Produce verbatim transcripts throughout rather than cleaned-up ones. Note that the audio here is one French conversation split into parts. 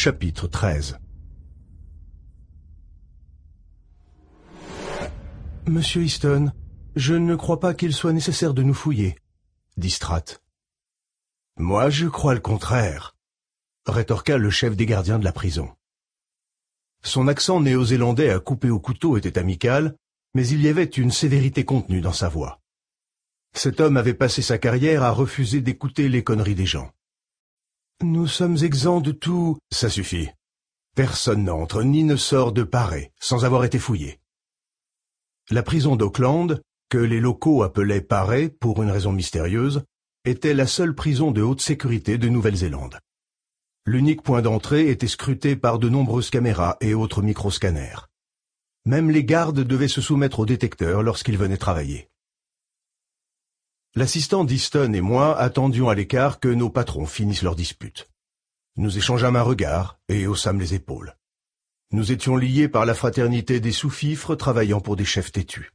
Chapitre treize. Monsieur Easton, je ne crois pas qu'il soit nécessaire de nous fouiller, dit Strat. Moi, je crois le contraire, rétorqua le chef des gardiens de la prison. Son accent néo-zélandais à couper au couteau était amical, mais il y avait une sévérité contenue dans sa voix. Cet homme avait passé sa carrière à refuser d'écouter les conneries des gens. Nous sommes exempts de tout... Ça suffit. Personne n'entre ni ne sort de Paray sans avoir été fouillé. La prison d'Auckland, que les locaux appelaient Paray pour une raison mystérieuse, était la seule prison de haute sécurité de Nouvelle-Zélande. L'unique point d'entrée était scruté par de nombreuses caméras et autres microscanners. Même les gardes devaient se soumettre au détecteur lorsqu'ils venaient travailler. L'assistant d'Easton et moi attendions à l'écart que nos patrons finissent leur dispute. Nous échangeâmes un regard et haussâmes les épaules. Nous étions liés par la fraternité des sous-fifres travaillant pour des chefs têtus.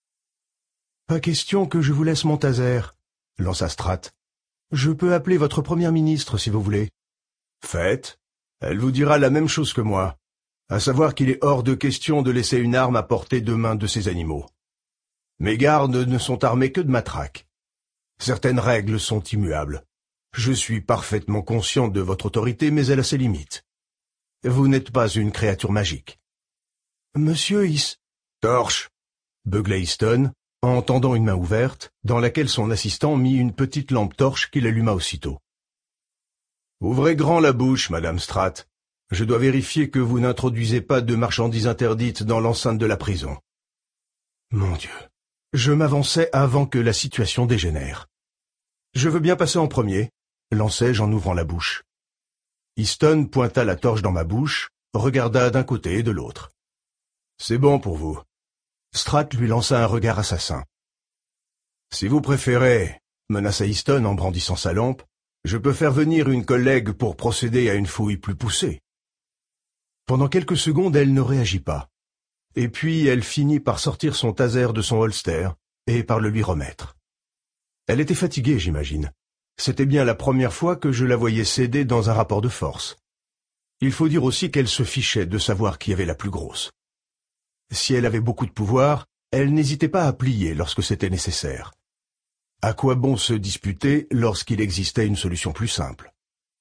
« Pas question que je vous laisse mon taser, » lança Strat. « Je peux appeler votre première ministre si vous voulez. »« Faites. Elle vous dira la même chose que moi, à savoir qu'il est hors de question de laisser une arme à portée de main de ces animaux. Mes gardes ne sont armés que de matraques. Certaines règles sont immuables. Je suis parfaitement conscient de votre autorité, mais elle a ses limites. Vous n'êtes pas une créature magique. »« Monsieur Is... »« Torche !» beugla Easton, en tendant une main ouverte, dans laquelle son assistant mit une petite lampe torche qu'il alluma aussitôt. « Ouvrez grand la bouche, Madame Strat. Je dois vérifier que vous n'introduisez pas de marchandises interdites dans l'enceinte de la prison. » Mon Dieu, je m'avançais avant que la situation dégénère. « Je veux bien passer en premier, » lançai-je en ouvrant la bouche. Easton pointa la torche dans ma bouche, regarda d'un côté et de l'autre. « C'est bon pour vous. » Strat lui lança un regard assassin. « Si vous préférez, » menaça Easton en brandissant sa lampe, « je peux faire venir une collègue pour procéder à une fouille plus poussée. » Pendant quelques secondes, elle ne réagit pas. Et puis elle finit par sortir son taser de son holster et par le lui remettre. Elle était fatiguée, j'imagine. C'était bien la première fois que je la voyais céder dans un rapport de force. Il faut dire aussi qu'elle se fichait de savoir qui avait la plus grosse. Si elle avait beaucoup de pouvoir, elle n'hésitait pas à plier lorsque c'était nécessaire. À quoi bon se disputer lorsqu'il existait une solution plus simple?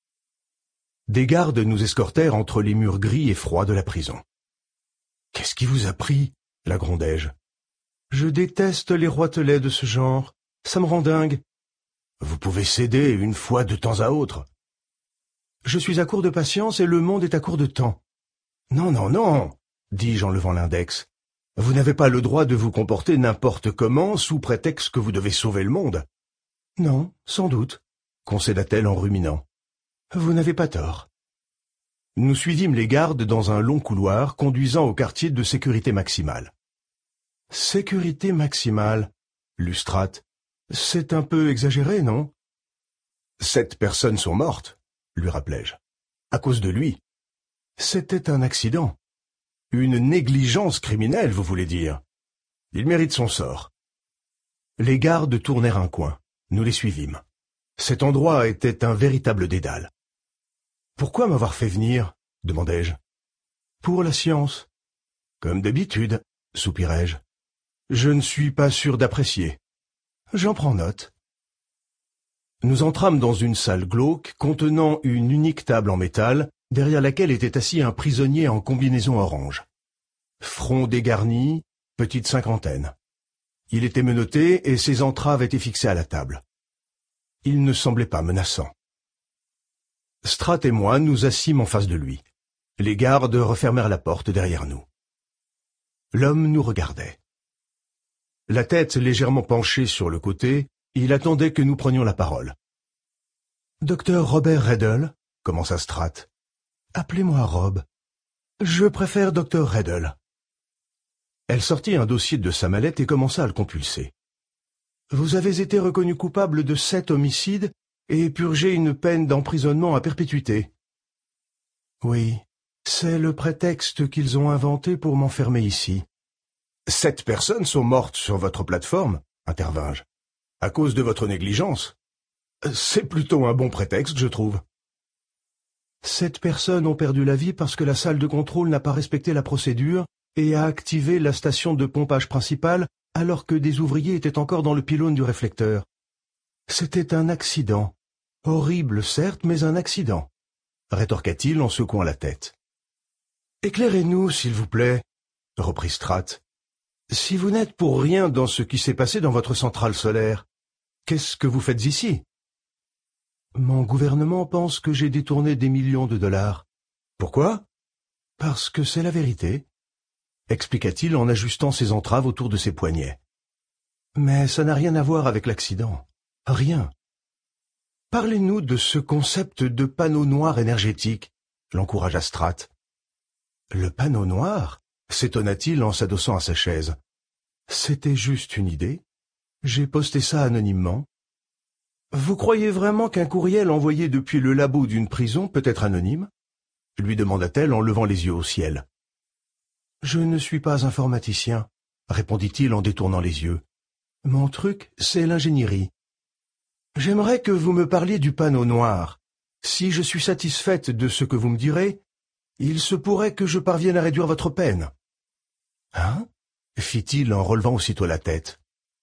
Des gardes nous escortèrent entre les murs gris et froids de la prison. « Qu'est-ce qui vous a pris ?» la grondai-je. « Je déteste les roitelets de ce genre. Ça me rend dingue. »« Vous pouvez céder une fois de temps à autre. »« Je suis à court de patience et le monde est à court de temps. »« Non, non, non, dis-je en levant l'index. Vous n'avez pas le droit de vous comporter n'importe comment sous prétexte que vous devez sauver le monde. »« Non, sans doute, » concéda-t-elle en ruminant. « Vous n'avez pas tort. » Nous suivîmes les gardes dans un long couloir conduisant au quartier de sécurité maximale. « Sécurité maximale, » lut Strat. « C'est un peu exagéré, non ?»« Sept personnes sont mortes, » lui rappelai-je. « À cause de lui. C'était un accident. Une négligence criminelle, vous voulez dire. Il mérite son sort. » Les gardes tournèrent un coin. Nous les suivîmes. Cet endroit était un véritable dédale. « Pourquoi m'avoir fait venir ?» demandai-je. « Pour la science. »« Comme d'habitude, » soupirai-je. « Je ne suis pas sûr d'apprécier. J'en prends note. » Nous entrâmes dans une salle glauque contenant une unique table en métal, derrière laquelle était assis un prisonnier en combinaison orange. Front dégarni, petite cinquantaine. Il était menotté et ses entraves étaient fixées à la table. Il ne semblait pas menaçant. Strat et moi nous assîmes en face de lui. Les gardes refermèrent la porte derrière nous. L'homme nous regardait. La tête légèrement penchée sur le côté, il attendait que nous prenions la parole. « Docteur Robert Redle, » commença Strat. « Appelez-moi Rob. Je préfère Docteur Redle. » Elle sortit un dossier de sa mallette et commença à le compulser. « Vous avez été reconnu coupable de sept homicides et purgé une peine d'emprisonnement à perpétuité. »« Oui, c'est le prétexte qu'ils ont inventé pour m'enfermer ici. »« Sept personnes sont mortes sur votre plateforme, » intervins-je, « à cause de votre négligence. C'est plutôt un bon prétexte, je trouve. » Sept personnes ont perdu la vie parce que la salle de contrôle n'a pas respecté la procédure et a activé la station de pompage principale alors que des ouvriers étaient encore dans le pylône du réflecteur. C'était un accident. Horrible, certes, mais un accident, rétorqua-t-il en secouant la tête. Éclairez-nous, s'il vous plaît, reprit Strat. Si vous n'êtes pour rien dans ce qui s'est passé dans votre centrale solaire, qu'est-ce que vous faites ici? Mon gouvernement pense que j'ai détourné des millions de dollars. Pourquoi? Parce que c'est la vérité, expliqua-t-il en ajustant ses entraves autour de ses poignets. Mais ça n'a rien à voir avec l'accident. Rien. Parlez-nous de ce concept de panneau noir énergétique, l'encouragea Strat. Le panneau noir, s'étonna-t-il en s'adossant à sa chaise. C'était juste une idée. J'ai posté ça anonymement. Vous croyez vraiment qu'un courriel envoyé depuis le labo d'une prison peut être anonyme? Lui demanda-t-elle en levant les yeux au ciel. Je ne suis pas informaticien, répondit-il en détournant les yeux. Mon truc, c'est l'ingénierie. J'aimerais que vous me parliez du panneau noir. Si je suis satisfaite de ce que vous me direz, il se pourrait que je parvienne à réduire votre peine. Hein? Fit-il en relevant aussitôt la tête.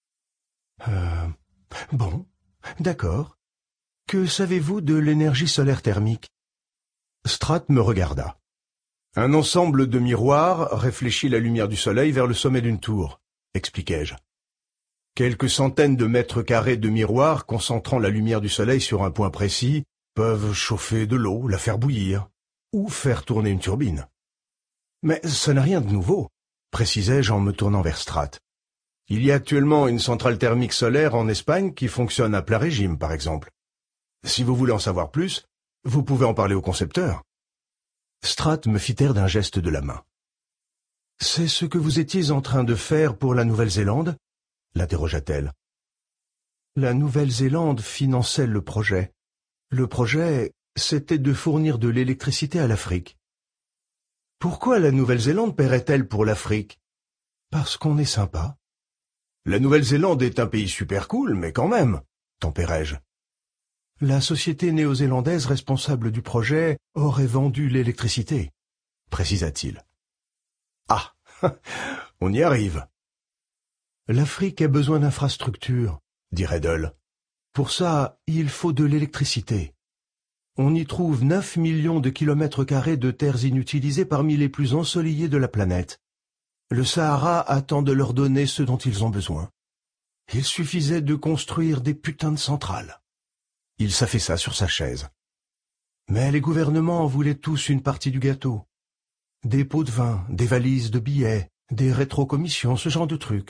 Euh, bon, d'accord. Que savez-vous de l'énergie solaire thermique? Strat me regarda. Un ensemble de miroirs réfléchit la lumière du soleil vers le sommet d'une tour, expliquai-je. Quelques centaines de mètres carrés de miroirs concentrant la lumière du soleil sur un point précis peuvent chauffer de l'eau, la faire bouillir, ou faire tourner une turbine. Mais ça n'a rien de nouveau, précisai-je en me tournant vers Strat. Il y a actuellement une centrale thermique solaire en Espagne qui fonctionne à plein régime, par exemple. Si vous voulez en savoir plus, vous pouvez en parler au concepteur. Strat me fit taire d'un geste de la main. « C'est ce que vous étiez en train de faire pour la Nouvelle-Zélande » l'interrogea-t-elle. La Nouvelle-Zélande finançait le projet. Le projet, c'était de fournir de l'électricité à l'Afrique. Pourquoi la Nouvelle-Zélande paierait-elle pour l'Afrique? Parce qu'on est sympa. La Nouvelle-Zélande est un pays super cool, mais quand même, tempérai-je. La société néo-zélandaise responsable du projet aurait vendu l'électricité, précisa-t-il. Ah, on y arrive. L'Afrique a besoin d'infrastructures, dit Redl. Pour ça, il faut de l'électricité. On y trouve neuf millions de kilomètres carrés de terres inutilisées parmi les plus ensoleillées de la planète. Le Sahara attend de leur donner ce dont ils ont besoin. Il suffisait de construire des putains de centrales. Il s'affaissa sur sa chaise. Mais les gouvernements voulaient tous une partie du gâteau. Des pots de vin, des valises de billets, des rétrocommissions, ce genre de trucs.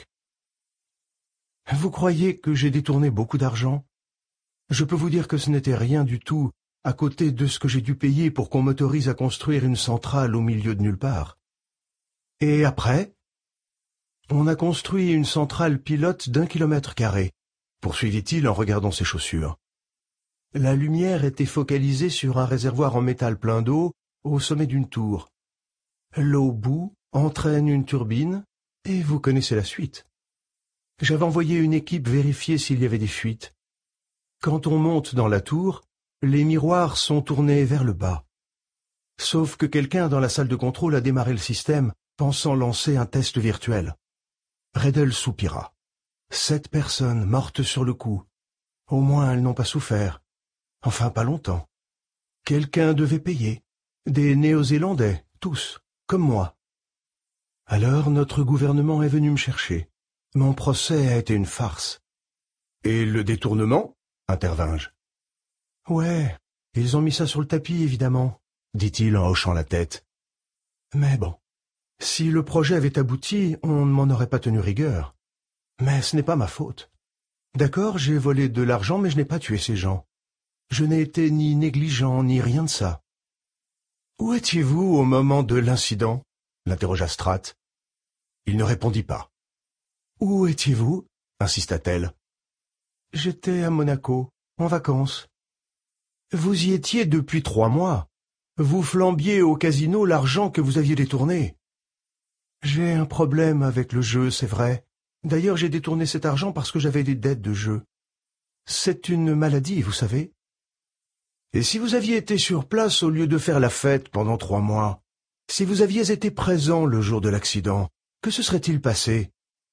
Vous croyez que j'ai détourné beaucoup d'argent? Je peux vous dire que ce n'était rien du tout à côté de ce que j'ai dû payer pour qu'on m'autorise à construire une centrale au milieu de nulle part. Et après? On a construit une centrale pilote d'un kilomètre carré, poursuivit-il en regardant ses chaussures. La lumière était focalisée sur un réservoir en métal plein d'eau au sommet d'une tour. L'eau bout entraîne une turbine, et vous connaissez la suite. J'avais envoyé une équipe vérifier s'il y avait des fuites. Quand on monte dans la tour, les miroirs sont tournés vers le bas. Sauf que quelqu'un dans la salle de contrôle a démarré le système, pensant lancer un test virtuel. Redl soupira. Sept personnes mortes sur le coup. Au moins elles n'ont pas souffert. Enfin, pas longtemps. Quelqu'un devait payer. Des Néo-Zélandais, tous, comme moi. Alors notre gouvernement est venu me chercher. Mon procès a été une farce. Et le détournement? Intervins-je. Ouais, ils ont mis ça sur le tapis, évidemment, dit-il en hochant la tête. Mais bon, si le projet avait abouti, on ne m'en aurait pas tenu rigueur. Mais ce n'est pas ma faute. D'accord, j'ai volé de l'argent, mais je n'ai pas tué ces gens. Je n'ai été ni négligent, ni rien de ça. Où étiez-vous au moment de l'incident? L'interrogea Strat. Il ne répondit pas. Où étiez-vous? Insista-t-elle. J'étais à Monaco, en vacances. Vous y étiez depuis trois mois. Vous flambiez au casino l'argent que vous aviez détourné. J'ai un problème avec le jeu, c'est vrai. D'ailleurs, j'ai détourné cet argent parce que j'avais des dettes de jeu. C'est une maladie, vous savez. Et si vous aviez été sur place au lieu de faire la fête pendant trois mois, si vous aviez été présent le jour de l'accident, que se serait-il passé?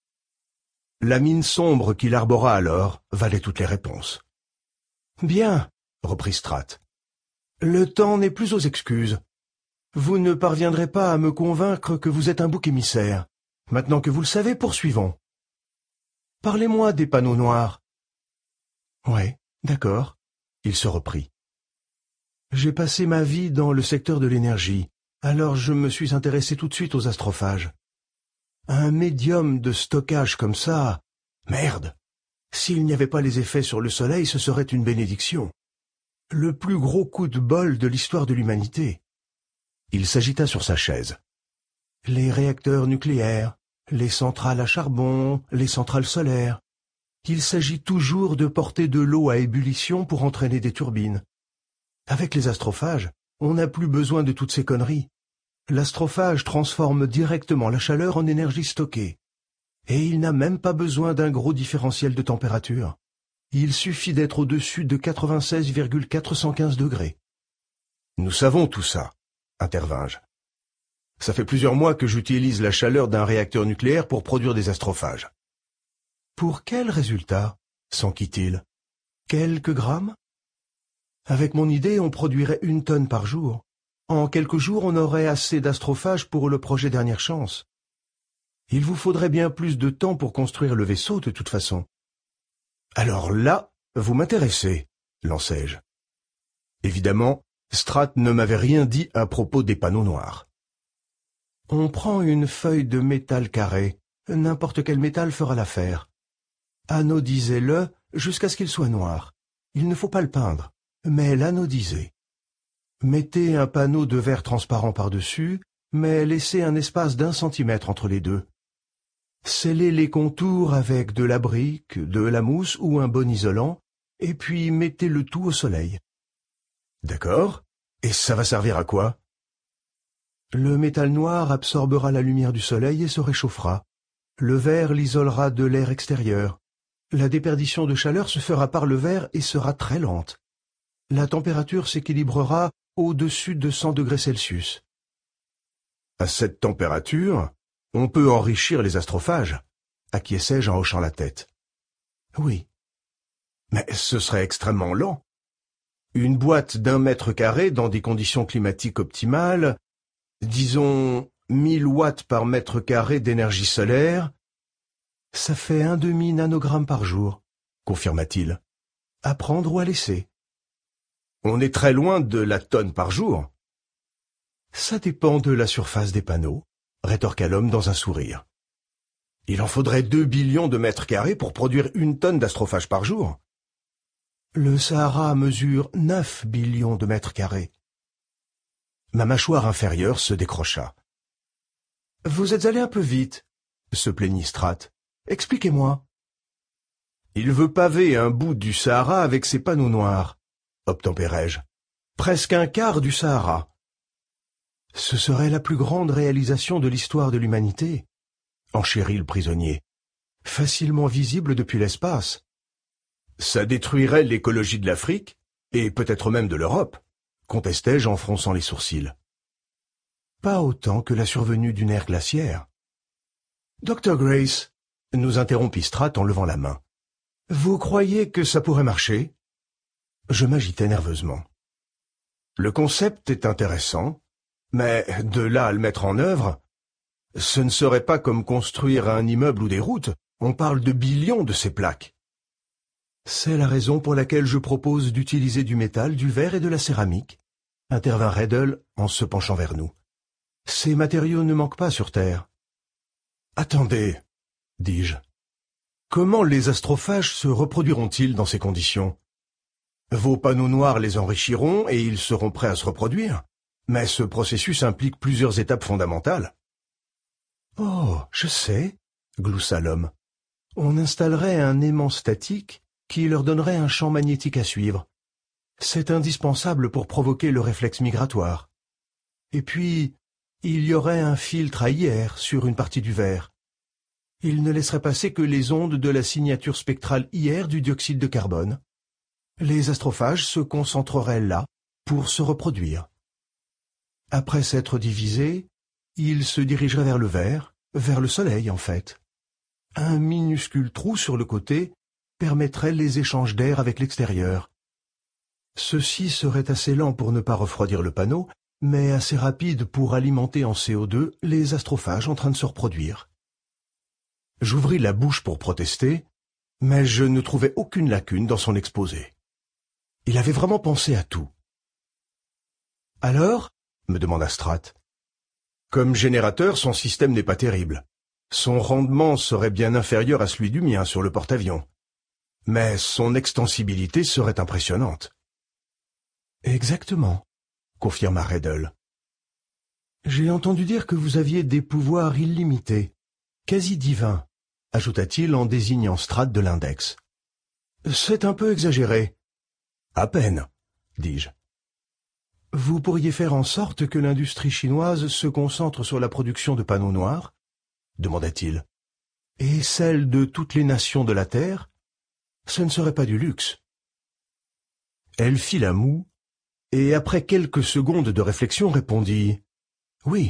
La mine sombre qu'il arbora alors valait toutes les réponses. « Bien, » reprit Strat. « Le temps n'est plus aux excuses. Vous ne parviendrez pas à me convaincre que vous êtes un bouc émissaire. Maintenant que vous le savez, poursuivons. Parlez-moi des panneaux noirs. » « Ouais, d'accord. » Il se reprit. « J'ai passé ma vie dans le secteur de l'énergie, alors je me suis intéressé tout de suite aux astrophages. Un médium de stockage comme ça, merde! S'il n'y avait pas les effets sur le Soleil, ce serait une bénédiction. Le plus gros coup de bol de l'histoire de l'humanité. » Il s'agita sur sa chaise. « Les réacteurs nucléaires, les centrales à charbon, les centrales solaires. Il s'agit toujours de porter de l'eau à ébullition pour entraîner des turbines. Avec les astrophages, on n'a plus besoin de toutes ces conneries. L'astrophage transforme directement la chaleur en énergie stockée. Et il n'a même pas besoin d'un gros différentiel de température. Il suffit d'être au-dessus de quatre-vingt-seize virgule quatre cent quinze degrés. »« Nous savons tout ça, » intervins-je. « Ça fait plusieurs mois que j'utilise la chaleur d'un réacteur nucléaire pour produire des astrophages. »« Pour quel résultat ? » s'enquit-il. « Quelques grammes ? Avec mon idée, on produirait une tonne par jour. En quelques jours, on aurait assez d'astrophages pour le projet Dernière Chance. Il vous faudrait bien plus de temps pour construire le vaisseau, de toute façon. »« Alors là, vous m'intéressez, » lançai-je. Évidemment, Strat ne m'avait rien dit à propos des panneaux noirs. « On prend une feuille de métal carré, n'importe quel métal fera l'affaire. Anodisez-le jusqu'à ce qu'il soit noir. Il ne faut pas le peindre, mais l'anodiser. Mettez un panneau de verre transparent par-dessus, mais laissez un espace d'un centimètre entre les deux. Scellez les contours avec de la brique, de la mousse ou un bon isolant, et puis mettez le tout au soleil. »« D'accord. Et ça va servir à quoi ? » ?»« Le métal noir absorbera la lumière du soleil et se réchauffera. Le verre l'isolera de l'air extérieur. La déperdition de chaleur se fera par le verre et sera très lente. La température s'équilibrera au-dessus de cent degrés Celsius. »« À cette température, on peut enrichir les astrophages, » acquiesçai-je en hochant la tête. « Oui. »« Mais ce serait extrêmement lent. Une boîte d'un mètre carré dans des conditions climatiques optimales, disons mille watts par mètre carré d'énergie solaire, ça fait un demi-nanogramme par jour, confirma-t-il. À prendre ou à laisser. On est très loin de la tonne par jour. Ça dépend de la surface des panneaux, rétorqua l'homme dans un sourire. Il en faudrait deux billions de mètres carrés pour produire une tonne d'astrophage par jour. Le Sahara mesure neuf billions de mètres carrés. Ma mâchoire inférieure se décrocha. « Vous êtes allé un peu vite, » se plaignit Strat. « Expliquez-moi. »« Il veut paver un bout du Sahara avec ses panneaux noirs, » obtempérai-je. « Presque un quart du Sahara. »« Ce serait la plus grande réalisation de l'histoire de l'humanité, » enchérit le prisonnier. « Facilement visible depuis l'espace. »« Ça détruirait l'écologie de l'Afrique, et peut-être même de l'Europe, » contestai-je en fronçant les sourcils. « Pas autant que la survenue d'une ère glaciaire. »« Docteur Grace, » nous interrompit Strat en levant la main. « Vous croyez que ça pourrait marcher ?» Je m'agitais nerveusement. « Le concept est intéressant, mais de là à le mettre en œuvre, ce ne serait pas comme construire un immeuble ou des routes, on parle de billions de ces plaques. » C'est la raison pour laquelle je propose d'utiliser du métal, du verre et de la céramique, intervint Redl en se penchant vers nous. Ces matériaux ne manquent pas sur Terre. Attendez, dis-je. Comment les astrophages se reproduiront-ils dans ces conditions? Vos panneaux noirs les enrichiront et ils seront prêts à se reproduire, mais ce processus implique plusieurs étapes fondamentales. Oh, je sais, gloussa l'homme. On installerait un aimant statique qui leur donnerait un champ magnétique à suivre. C'est indispensable pour provoquer le réflexe migratoire. Et puis, il y aurait un filtre à I R sur une partie du verre. Il ne laisserait passer que les ondes de la signature spectrale I R du dioxyde de carbone. Les astrophages se concentreraient là pour se reproduire. Après s'être divisés, ils se dirigeraient vers le vert, vers le soleil en fait. Un minuscule trou sur le côté permettrait les échanges d'air avec l'extérieur. Ceci serait assez lent pour ne pas refroidir le panneau, mais assez rapide pour alimenter en C O deux les astrophages en train de se reproduire. J'ouvris la bouche pour protester, mais je ne trouvais aucune lacune dans son exposé. Il avait vraiment pensé à tout. « Alors ?» me demanda Strat. « Comme générateur, son système n'est pas terrible. Son rendement serait bien inférieur à celui du mien sur le porte-avions. Mais son extensibilité serait impressionnante. »« Exactement, » confirma Redl. « J'ai entendu dire que vous aviez des pouvoirs illimités, quasi divins, » ajouta-t-il en désignant Strat de l'index. « C'est un peu exagéré. »« À peine, » dis-je. « Vous pourriez faire en sorte que l'industrie chinoise se concentre sur la production de panneaux noirs ?» demanda-t-il. « Et celle de toutes les nations de la Terre? Ce ne serait pas du luxe. » Elle fit la moue, et après quelques secondes de réflexion répondit « Oui.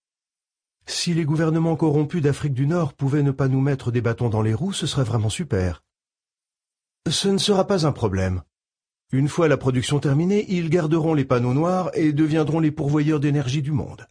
Si les gouvernements corrompus d'Afrique du Nord pouvaient ne pas nous mettre des bâtons dans les roues, ce serait vraiment super. Ce ne sera pas un problème. Une fois la production terminée, ils garderont les panneaux noirs et deviendront les pourvoyeurs d'énergie du monde.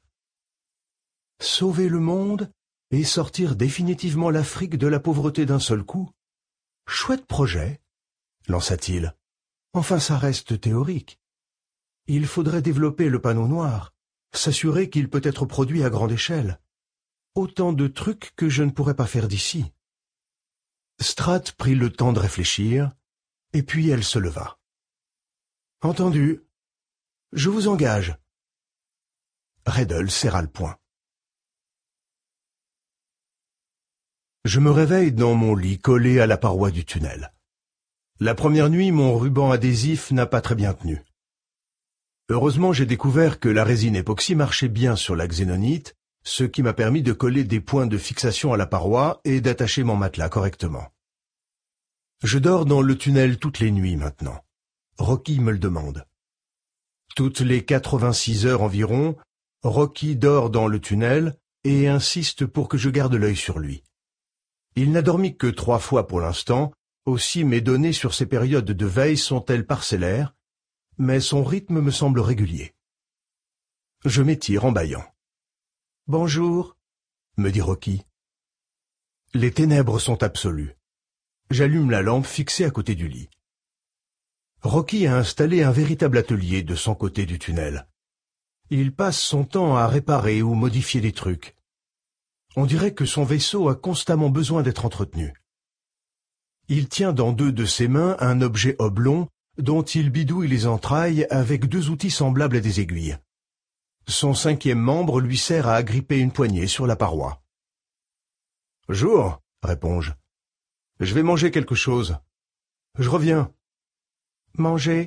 Sauver le monde et sortir définitivement l'Afrique de la pauvreté d'un seul coup? Chouette projet, lança-t-il. Enfin, ça reste théorique. Il faudrait développer le panneau noir, s'assurer qu'il peut être produit à grande échelle. Autant de trucs que je ne pourrais pas faire d'ici. Strat prit le temps de réfléchir, et puis elle se leva. « Entendu. Je vous engage. » Redl serra le poing. Je me réveille dans mon lit collé à la paroi du tunnel. La première nuit, mon ruban adhésif n'a pas très bien tenu. Heureusement, j'ai découvert que la résine époxy marchait bien sur la xénonite, ce qui m'a permis de coller des points de fixation à la paroi et d'attacher mon matelas correctement. Je dors dans le tunnel toutes les nuits maintenant. Rocky me le demande. Toutes les quatre-vingt-six heures environ, Rocky dort dans le tunnel et insiste pour que je garde l'œil sur lui. Il n'a dormi que trois fois pour l'instant, aussi mes données sur ses périodes de veille sont-elles parcellaires, mais son rythme me semble régulier. Je m'étire en bâillant. « Bonjour, » me dit Rocky. Les ténèbres sont absolues. J'allume la lampe fixée à côté du lit. Rocky a installé un véritable atelier de son côté du tunnel. Il passe son temps à réparer ou modifier des trucs. On dirait que son vaisseau a constamment besoin d'être entretenu. Il tient dans deux de ses mains un objet oblong dont il bidouille les entrailles avec deux outils semblables à des aiguilles. Son cinquième membre lui sert à agripper une poignée sur la paroi. « Jour, réponds-je. Je vais manger quelque chose. Je reviens. »« Manger ?»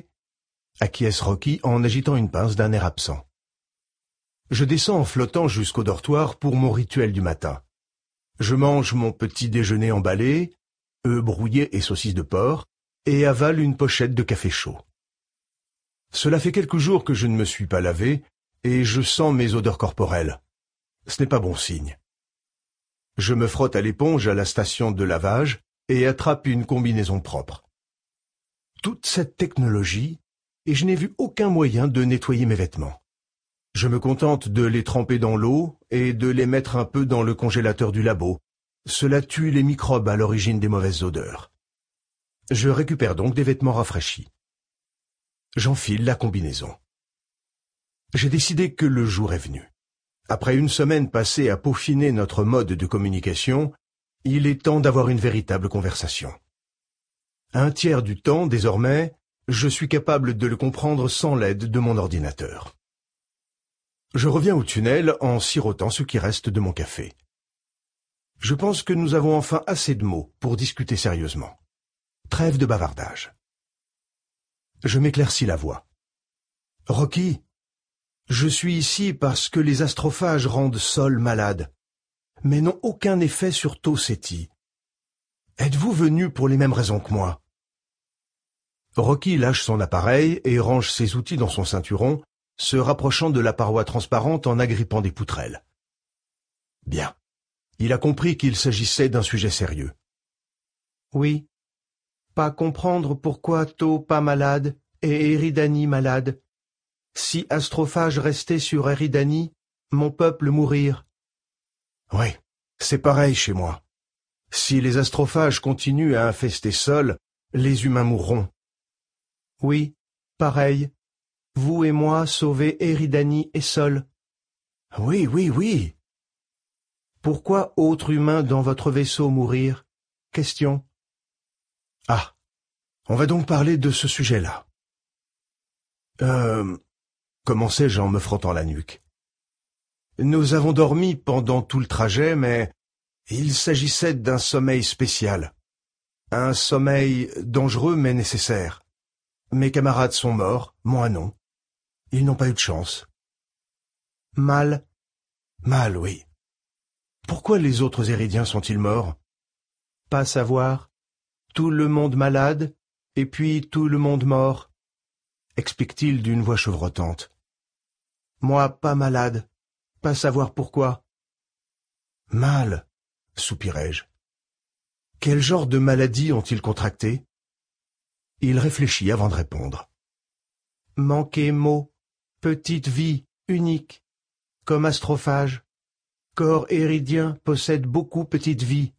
acquiesce Rocky en agitant une pince d'un air absent. Je descends en flottant jusqu'au dortoir pour mon rituel du matin. Je mange mon petit déjeuner emballé, œufs brouillés et saucisses de porc, et avale une pochette de café chaud. Cela fait quelques jours que je ne me suis pas lavé, et je sens mes odeurs corporelles. Ce n'est pas bon signe. Je me frotte à l'éponge à la station de lavage et attrape une combinaison propre. Toute cette technologie, et je n'ai vu aucun moyen de nettoyer mes vêtements. Je me contente de les tremper dans l'eau et de les mettre un peu dans le congélateur du labo. Cela tue les microbes à l'origine des mauvaises odeurs. Je récupère donc des vêtements rafraîchis. J'enfile la combinaison. J'ai décidé que le jour est venu. Après une semaine passée à peaufiner notre mode de communication, il est temps d'avoir une véritable conversation. Un tiers du temps, désormais, je suis capable de le comprendre sans l'aide de mon ordinateur. Je reviens au tunnel en sirotant ce qui reste de mon café. Je pense que nous avons enfin assez de mots pour discuter sérieusement. Trêve de bavardage. Je m'éclaircis la voix. « Rocky, je suis ici parce que les astrophages rendent Sol malade, mais n'ont aucun effet sur Tau Ceti. Êtes-vous venu pour les mêmes raisons que moi ?» Rocky lâche son appareil et range ses outils dans son ceinturon, se rapprochant de la paroi transparente en agrippant des poutrelles. Bien. Il a compris qu'il s'agissait d'un sujet sérieux. Oui. Pas comprendre pourquoi To pas malade et Eridani malade. Si Astrophage restait sur Eridani, mon peuple mourir. Oui, c'est pareil chez moi. Si les astrophages continuent à infester Sol, les humains mourront. Oui, pareil. Vous et moi sauver Eridani et Sol. Oui, oui, oui. Pourquoi autre humain dans votre vaisseau mourir? Question. Ah, on va donc parler de ce sujet-là. Euh, commençai-je en me frottant la nuque. Nous avons dormi pendant tout le trajet, mais il s'agissait d'un sommeil spécial. Un sommeil dangereux mais nécessaire. Mes camarades sont morts, moi non. Ils n'ont pas eu de chance. Mal. Mal, oui. Pourquoi les autres Éridiens sont-ils morts? Pas savoir. Tout le monde malade, et puis tout le monde mort, explique-t-il d'une voix chevrotante. Moi pas malade, pas savoir pourquoi. Mal, soupirai-je. Quel genre de maladie ont-ils contracté? Il réfléchit avant de répondre. Manquer mot, petite vie, unique, comme astrophage. Corps éridien possède beaucoup petite vie.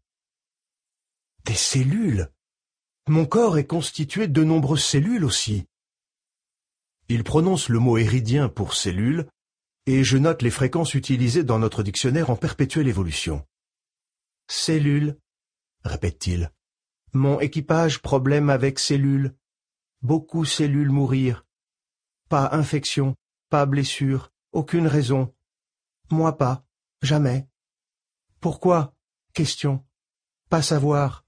Des cellules? Mon corps est constitué de nombreuses cellules aussi. Il prononce le mot éridien pour cellule, et je note les fréquences utilisées dans notre dictionnaire en perpétuelle évolution. Cellules, répète-t-il. Mon équipage problème avec cellules. Beaucoup cellules mourir. Pas infection, pas blessure, aucune raison. Moi pas, jamais. Pourquoi? Question. Pas savoir.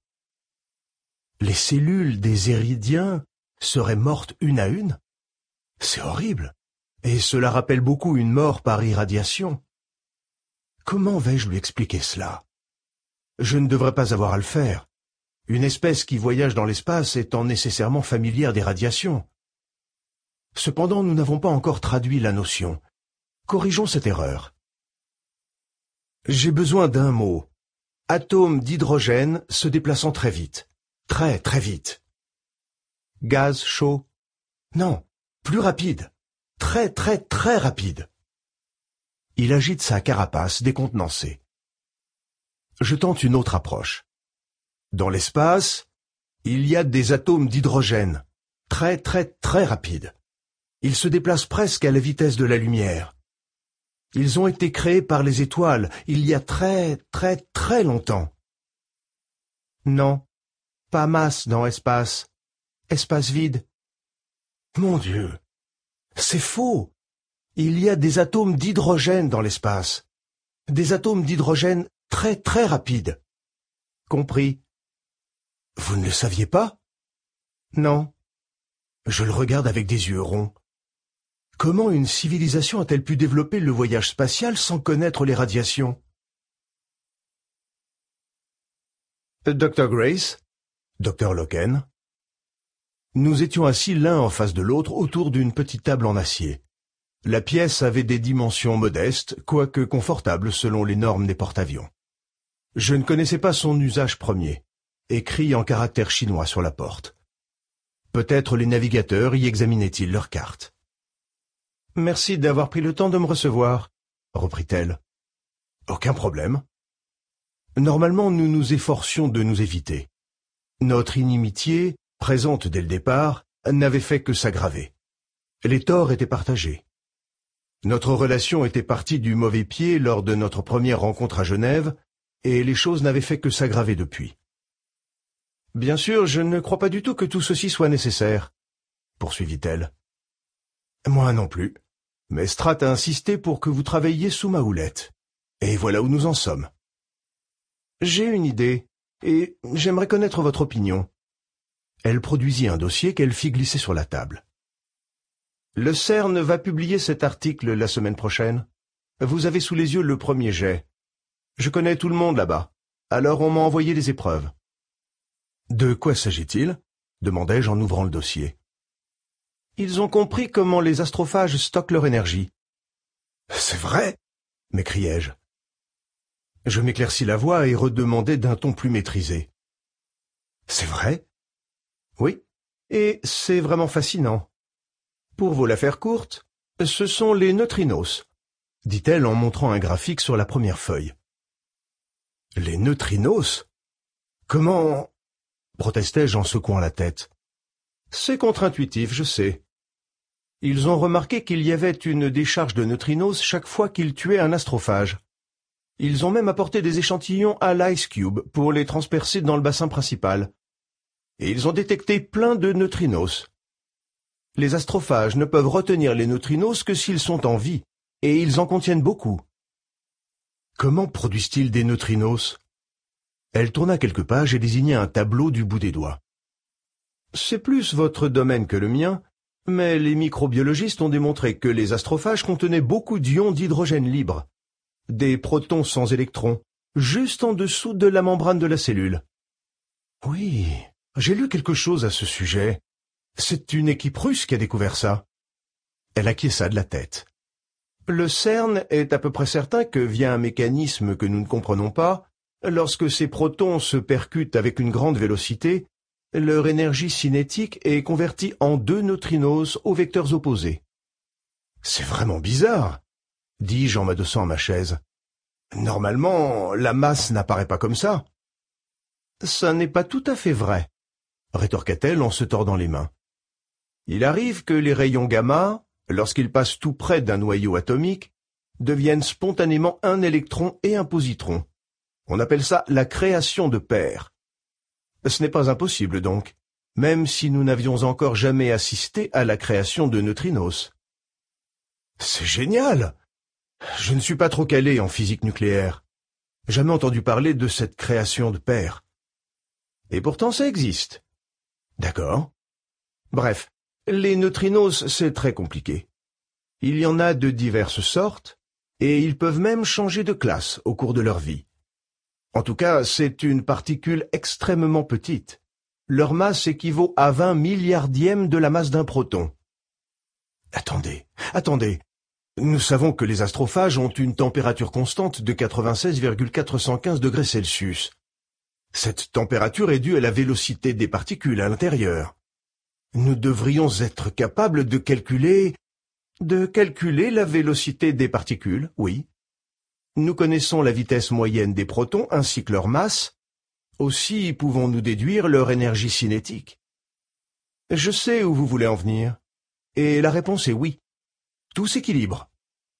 Les cellules des Éridiens seraient mortes une à une? C'est horrible, et cela rappelle beaucoup une mort par irradiation. Comment vais-je lui expliquer cela? Je ne devrais pas avoir à le faire. Une espèce qui voyage dans l'espace étant nécessairement familière des radiations. Cependant, nous n'avons pas encore traduit la notion. Corrigeons cette erreur. J'ai besoin d'un mot. Atome d'hydrogène se déplaçant très vite. Très, très vite. Gaz chaud. Non, plus rapide. Très, très, très rapide. Il agite sa carapace décontenancée. Je tente une autre approche. Dans l'espace, il y a des atomes d'hydrogène. Très, très, très rapides. Ils se déplacent presque à la vitesse de la lumière. Ils ont été créés par les étoiles il y a très, très, très longtemps. Non. Pas masse dans espace. Espace vide. Mon Dieu, c'est faux. Il y a des atomes d'hydrogène dans l'espace. Des atomes d'hydrogène très très rapides. Compris. Vous ne le saviez pas? Non. Je le regarde avec des yeux ronds. Comment une civilisation a-t-elle pu développer le voyage spatial sans connaître les radiations? Docteur Grace? Docteur Loken. Nous étions assis l'un en face de l'autre autour d'une petite table en acier. La pièce avait des dimensions modestes, quoique confortables selon les normes des porte-avions. Je ne connaissais pas son usage premier, écrit en caractères chinois sur la porte. Peut-être les navigateurs y examinaient-ils leurs cartes. « Merci d'avoir pris le temps de me recevoir, » reprit-elle. « Aucun problème. Normalement, nous nous efforcions de nous éviter. Notre inimitié, présente dès le départ, n'avait fait que s'aggraver. Les torts étaient partagés. Notre relation était partie du mauvais pied lors de notre première rencontre à Genève, et les choses n'avaient fait que s'aggraver depuis. Bien sûr, je ne crois pas du tout que tout ceci soit nécessaire, poursuivit-elle. Moi non plus, mais Strat a insisté pour que vous travailliez sous ma houlette, et voilà où nous en sommes. J'ai une idée, et j'aimerais connaître votre opinion. Elle produisit un dossier qu'elle fit glisser sur la table. Le CERN va publier cet article la semaine prochaine. Vous avez sous les yeux le premier jet. Je connais tout le monde là-bas, alors on m'a envoyé les épreuves. De quoi s'agit-il? Demandai-je en ouvrant le dossier. Ils ont compris comment les astrophages stockent leur énergie. « C'est vrai !» m'écriai-je. Je m'éclaircis la voix et redemandai d'un ton plus maîtrisé. « C'est vrai ?» Oui, et c'est vraiment fascinant. Pour vous la faire courte, ce sont les neutrinos, dit-elle en montrant un graphique sur la première feuille. Les neutrinos? Comment? Protestai-je en secouant la tête. C'est contre-intuitif, je sais. Ils ont remarqué qu'il y avait une décharge de neutrinos chaque fois qu'ils tuaient un astrophage. Ils ont même apporté des échantillons à l'Ice Cube pour les transpercer dans le bassin principal. Et ils ont détecté plein de neutrinos. Les astrophages ne peuvent retenir les neutrinos que s'ils sont en vie, et ils en contiennent beaucoup. Comment produisent-ils des neutrinos? Elle tourna quelques pages et désigna un tableau du bout des doigts. C'est plus votre domaine que le mien, mais les microbiologistes ont démontré que les astrophages contenaient beaucoup d'ions d'hydrogène libre, des protons sans électrons, juste en dessous de la membrane de la cellule. Oui, j'ai lu quelque chose à ce sujet. C'est une équipe russe qui a découvert ça. Elle acquiesça de la tête. Le CERN est à peu près certain que, via un mécanisme que nous ne comprenons pas, lorsque ces protons se percutent avec une grande vélocité, leur énergie cinétique est convertie en deux neutrinos aux vecteurs opposés. C'est vraiment bizarre, dis-je en m'adossant à ma chaise. Normalement, la masse n'apparaît pas comme ça. Ça n'est pas tout à fait vrai, rétorqua-t-elle en se tordant les mains. Il arrive que les rayons gamma, lorsqu'ils passent tout près d'un noyau atomique, deviennent spontanément un électron et un positron. On appelle ça la création de paires. Ce n'est pas impossible donc, même si nous n'avions encore jamais assisté à la création de neutrinos. C'est génial! Je ne suis pas trop calé en physique nucléaire. Jamais entendu parler de cette création de paires. Et pourtant ça existe. D'accord. Bref, les neutrinos, c'est très compliqué. Il y en a de diverses sortes, et ils peuvent même changer de classe au cours de leur vie. En tout cas, c'est une particule extrêmement petite. Leur masse équivaut à vingt milliardièmes de la masse d'un proton. Attendez, attendez. Nous savons que les astrophages ont une température constante de quatre-vingt-seize virgule quatre cent quinze degrés Celsius. Cette température est due à la vélocité des particules à l'intérieur. Nous devrions être capables de calculer... De calculer la vélocité des particules, oui. Nous connaissons la vitesse moyenne des protons ainsi que leur masse. Aussi pouvons-nous déduire leur énergie cinétique. Je sais où vous voulez en venir. Et la réponse est oui. Tout s'équilibre.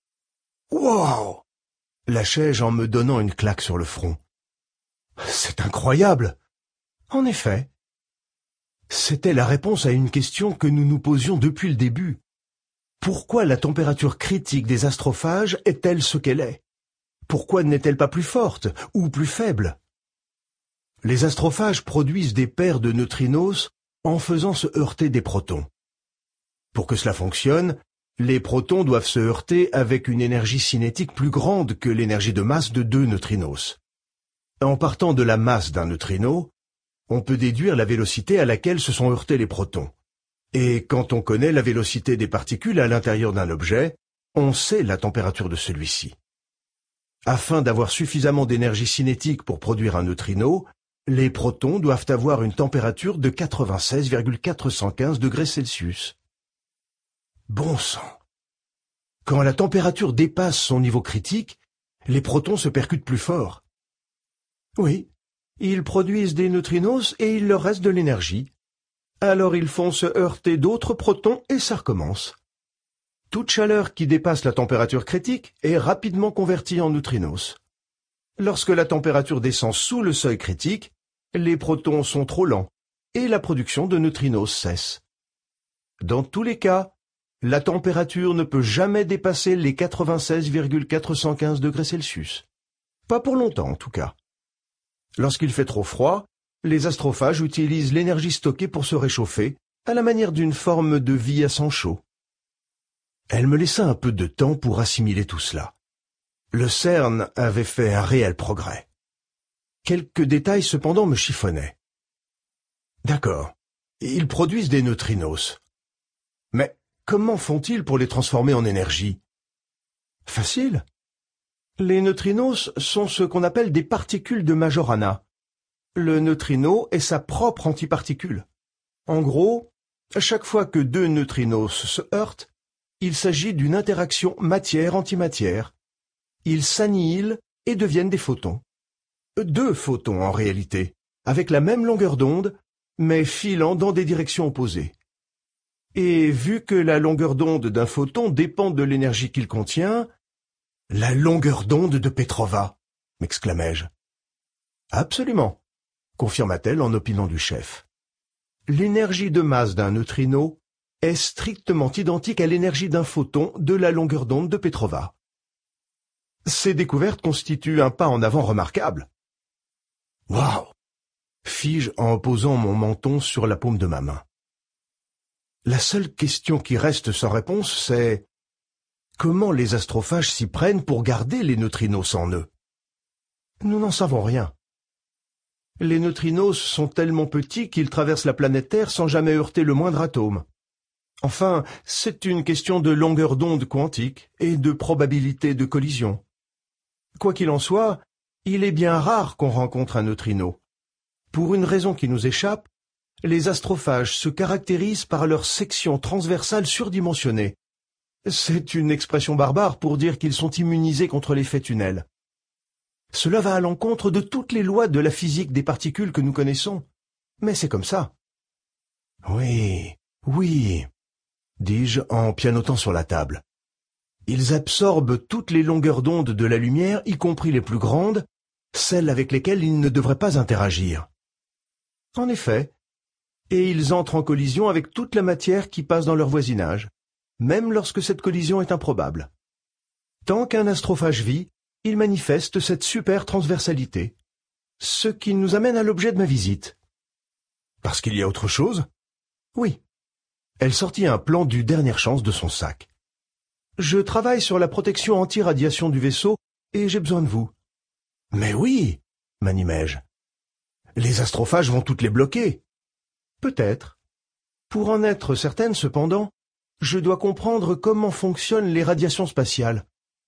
Wow! Lâchai-je en me donnant une claque sur le front. C'est incroyable! En effet. C'était la réponse à une question que nous nous posions depuis le début. Pourquoi la température critique des astrophages est-elle ce qu'elle est? Pourquoi n'est-elle pas plus forte ou plus faible? Les astrophages produisent des paires de neutrinos en faisant se heurter des protons. Pour que cela fonctionne, les protons doivent se heurter avec une énergie cinétique plus grande que l'énergie de masse de deux neutrinos. En partant de la masse d'un neutrino, on peut déduire la vélocité à laquelle se sont heurtés les protons. Et quand on connaît la vélocité des particules à l'intérieur d'un objet, on sait la température de celui-ci. Afin d'avoir suffisamment d'énergie cinétique pour produire un neutrino, les protons doivent avoir une température de quatre-vingt-seize virgule quatre cent quinze degrés Celsius. Bon sang! Quand la température dépasse son niveau critique, les protons se percutent plus fort. Oui, ils produisent des neutrinos et il leur reste de l'énergie. Alors ils font se heurter d'autres protons et ça recommence. Toute chaleur qui dépasse la température critique est rapidement convertie en neutrinos. Lorsque la température descend sous le seuil critique, les protons sont trop lents et la production de neutrinos cesse. Dans tous les cas, la température ne peut jamais dépasser les quatre-vingt-seize virgule quatre cent quinze degrés Celsius. Pas pour longtemps en tout cas. Lorsqu'il fait trop froid, les astrophages utilisent l'énergie stockée pour se réchauffer, à la manière d'une forme de vie à sang chaud. Elle me laissa un peu de temps pour assimiler tout cela. Le CERN avait fait un réel progrès. Quelques détails cependant me chiffonnaient. D'accord, ils produisent des neutrinos. Mais comment font-ils pour les transformer en énergie? Facile. Les neutrinos sont ce qu'on appelle des particules de Majorana. Le neutrino est sa propre antiparticule. En gros, à chaque fois que deux neutrinos se heurtent, il s'agit d'une interaction matière-antimatière. Ils s'annihilent et deviennent des photons. Deux photons en réalité, avec la même longueur d'onde, mais filant dans des directions opposées. Et vu que la longueur d'onde d'un photon dépend de l'énergie qu'il contient, « La longueur d'onde de Petrova !» m'exclamai-je. « Absolument !» confirma-t-elle en opinant du chef. L'énergie de masse d'un neutrino est strictement identique à l'énergie d'un photon de la longueur d'onde de Petrova. Ces découvertes constituent un pas en avant remarquable. « Waouh !» fis-je en posant mon menton sur la paume de ma main. La seule question qui reste sans réponse, c'est comment les astrophages s'y prennent pour garder les neutrinos en eux? Nous n'en savons rien. Les neutrinos sont tellement petits qu'ils traversent la planète Terre sans jamais heurter le moindre atome. Enfin, c'est une question de longueur d'onde quantique et de probabilité de collision. Quoi qu'il en soit, il est bien rare qu'on rencontre un neutrino. Pour une raison qui nous échappe, les astrophages se caractérisent par leur section transversale surdimensionnée. C'est une expression barbare pour dire qu'ils sont immunisés contre l'effet tunnel. Cela va à l'encontre de toutes les lois de la physique des particules que nous connaissons, mais c'est comme ça. Oui, oui, dis-je en pianotant sur la table. Ils absorbent toutes les longueurs d'onde de la lumière, y compris les plus grandes, celles avec lesquelles ils ne devraient pas interagir. En effet, et ils entrent en collision avec toute la matière qui passe dans leur voisinage, même lorsque cette collision est improbable. Tant qu'un astrophage vit, il manifeste cette super transversalité, ce qui nous amène à l'objet de ma visite. Parce qu'il y a autre chose? Oui. Elle sortit un plan du dernière chance de son sac. Je travaille sur la protection anti-radiation du vaisseau et j'ai besoin de vous. Mais oui, m'animai-je. Les astrophages vont toutes les bloquer. Peut-être. Pour en être certaine, cependant, je dois comprendre comment fonctionnent les radiations spatiales.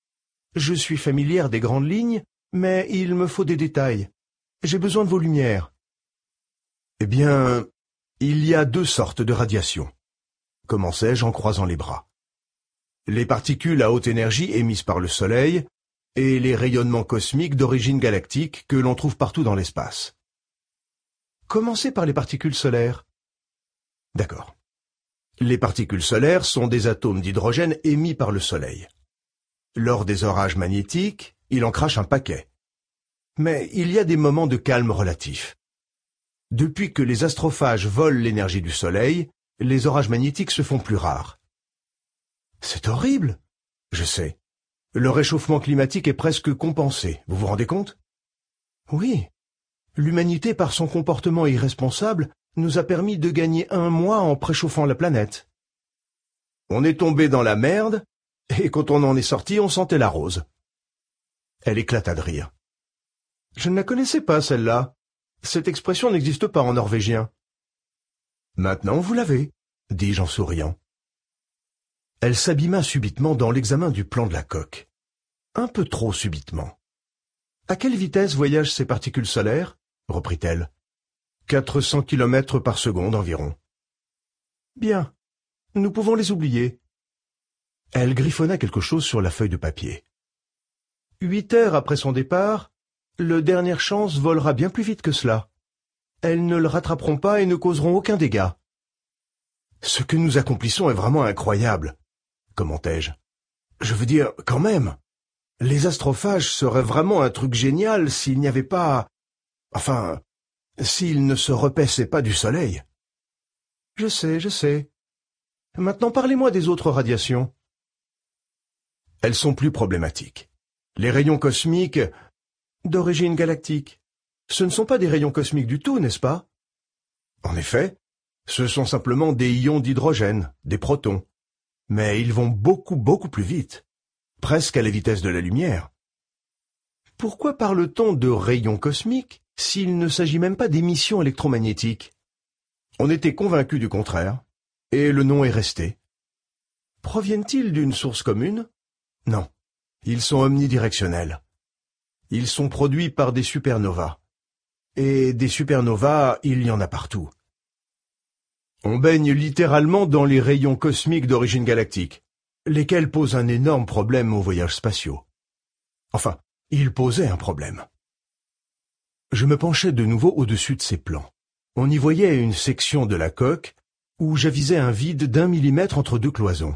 Je suis familière des grandes lignes, mais il me faut des détails. J'ai besoin de vos lumières. Eh bien, il y a deux sortes de radiations, commençai-je en croisant les bras. Les particules à haute énergie émises par le Soleil et les rayonnements cosmiques d'origine galactique que l'on trouve partout dans l'espace. Commencez par les particules solaires. D'accord. Les particules solaires sont des atomes d'hydrogène émis par le Soleil. Lors des orages magnétiques, il en crache un paquet. Mais il y a des moments de calme relatif. Depuis que les astrophages volent l'énergie du Soleil, les orages magnétiques se font plus rares. C'est horrible. Je sais. Le réchauffement climatique est presque compensé, vous vous rendez compte? Oui. L'humanité, par son comportement irresponsable, nous a permis de gagner un mois en préchauffant la planète. On est tombé dans la merde, et quand on en est sorti, on sentait la rose. Elle éclata de rire. Je ne la connaissais pas, celle-là. Cette expression n'existe pas en norvégien. Maintenant, vous l'avez, dis-je en souriant. Elle s'abîma subitement dans l'examen du plan de la coque. Un peu trop subitement. À quelle vitesse voyagent ces particules solaires? Reprit-elle. Quatre cents kilomètres par seconde environ. Bien. Nous pouvons les oublier. Elle griffonna quelque chose sur la feuille de papier. Huit heures après son départ, le dernière chance volera bien plus vite que cela. Elles ne le rattraperont pas et ne causeront aucun dégât. Ce que nous accomplissons est vraiment incroyable, commentai-je. Je veux dire, quand même, les astrophages seraient vraiment un truc génial s'il n'y avait pas... Enfin, s'ils ne se repaissaient pas du Soleil. Je sais, je sais. Maintenant, parlez-moi des autres radiations. Elles sont plus problématiques. Les rayons cosmiques d'origine galactique, ce ne sont pas des rayons cosmiques du tout, n'est-ce pas? En effet, ce sont simplement des ions d'hydrogène, des protons. Mais ils vont beaucoup, beaucoup plus vite, presque à la vitesse de la lumière. Pourquoi parle-t-on de rayons cosmiques s'il ne s'agit même pas d'émissions électromagnétiques? On était convaincus du contraire, et le nom est resté. Proviennent-ils d'une source commune? Non, ils sont omnidirectionnels. Ils sont produits par des supernovas. Et des supernovas, il y en a partout. On baigne littéralement dans les rayons cosmiques d'origine galactique, lesquels posent un énorme problème aux voyages spatiaux. Enfin, ils posaient un problème. Je me penchais de nouveau au-dessus de ces plans. On y voyait une section de la coque où j'avisais un vide d'un millimètre entre deux cloisons.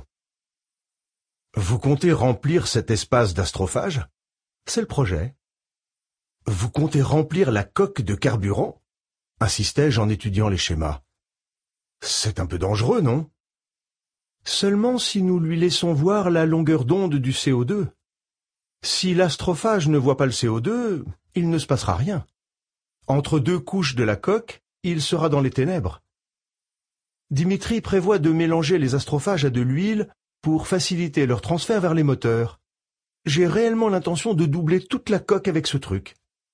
Vous comptez remplir cet espace d'astrophage? C'est le projet. Vous comptez remplir la coque de carburant? Insistai-je en étudiant les schémas. C'est un peu dangereux, non? Seulement si nous lui laissons voir la longueur d'onde du C O deux. Si l'astrophage ne voit pas le C O deux, il ne se passera rien. Entre deux couches de la coque, il sera dans les ténèbres. Dimitri prévoit de mélanger les astrophages à de l'huile pour faciliter leur transfert vers les moteurs. J'ai réellement l'intention de doubler toute la coque avec ce truc.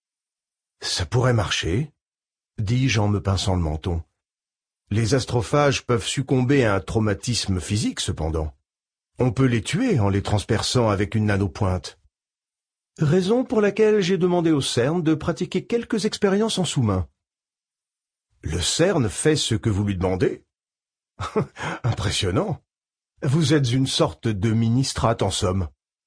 Ça pourrait marcher, dis-je en me pinçant le menton. Les astrophages peuvent succomber à un traumatisme physique, cependant. On peut les tuer en les transperçant avec une nanopointe. Raison pour laquelle j'ai demandé au CERN de pratiquer quelques expériences en sous-main. Le CERN fait ce que vous lui demandez? Impressionnant. Vous êtes une sorte de mini-strat en somme.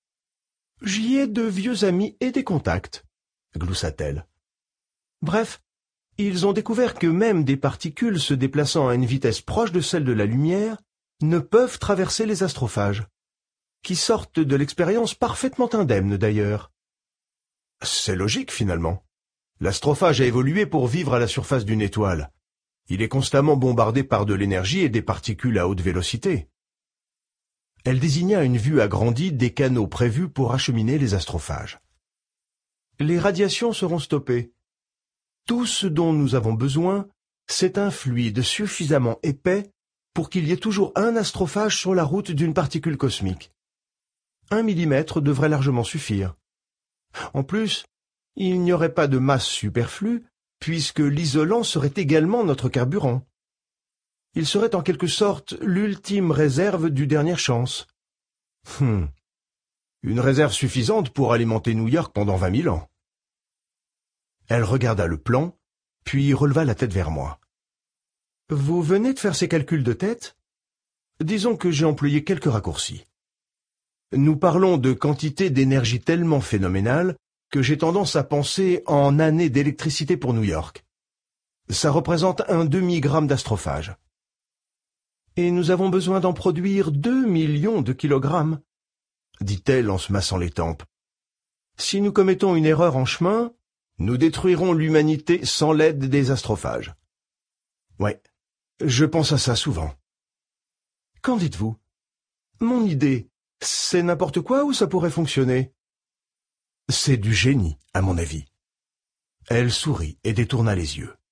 J'y ai de vieux amis et des contacts, gloussa-t-elle. Bref, ils ont découvert que même des particules se déplaçant à une vitesse proche de celle de la lumière ne peuvent traverser les astrophages, qui sortent de l'expérience parfaitement indemnes d'ailleurs. C'est logique finalement. L'astrophage a évolué pour vivre à la surface d'une étoile. Il est constamment bombardé par de l'énergie et des particules à haute vélocité. Elle désigna une vue agrandie des canaux prévus pour acheminer les astrophages. Les radiations seront stoppées. Tout ce dont nous avons besoin, c'est un fluide suffisamment épais pour qu'il y ait toujours un astrophage sur la route d'une particule cosmique. Un millimètre devrait largement suffire. En plus, il n'y aurait pas de masse superflue, puisque l'isolant serait également notre carburant. Il serait en quelque sorte l'ultime réserve du dernière chance. Hum. Une réserve suffisante pour alimenter New York pendant vingt mille ans. Elle regarda le plan, puis releva la tête vers moi. « Vous venez de faire ces calculs de tête? Disons que j'ai employé quelques raccourcis. Nous parlons de quantités d'énergie tellement phénoménales que j'ai tendance à penser en années d'électricité pour New York. Ça représente un demi-gramme d'astrophage. Et nous avons besoin d'en produire deux millions de kilogrammes, dit-elle en se massant les tempes. Si nous commettons une erreur en chemin, nous détruirons l'humanité sans l'aide des astrophages. Ouais, je pense à ça souvent. Qu'en dites-vous? Mon idée, c'est n'importe quoi ou ça pourrait fonctionner? C'est du génie, à mon avis. Elle sourit et détourna les yeux.